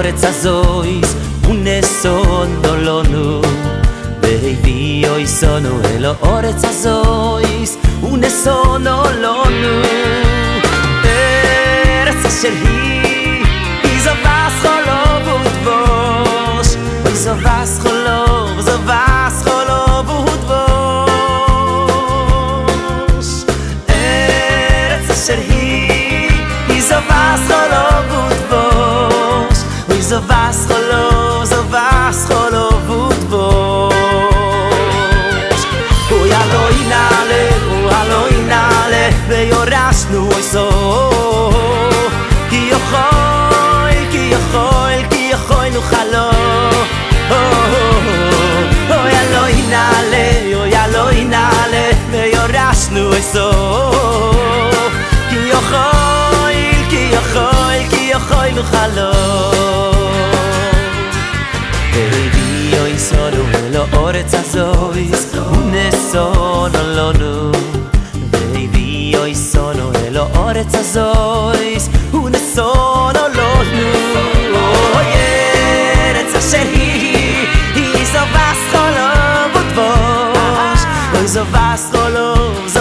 האורץ הזויס ונסונו לנו והביאו איסונו אל האורץ הזויס ונסונו לנו ארץ אשר היא זו וסחולוב ודבוש זו וסחולוב ודבוש ארץ אשר היא זו וסחולוב ודבוש זו וסחולוב ודבוש אוי אלוהי נעלה ויורשנו איסו כי יכול נוחלו אוי אלוהי נעלה ויורשנו איסו כי יכול נוחלו והביאו איסונו אל האורץ הזויס ונסונו לנו והביאו איסונו אל האורץ הזויס ונסונו לנו ארץ אשר היא זו וסחולוב ודבוש זו וסחולוב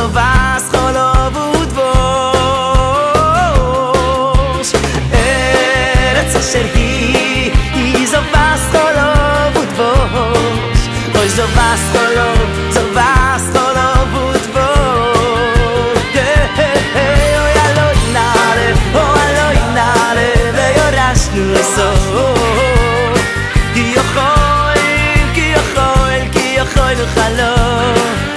ודבוש ארץ אשר היא זו וסחולוב ודבוש זו וסחולוב ודבוש אוי אלוהי נעלה ויורשנו איסו כי יכול נוחלו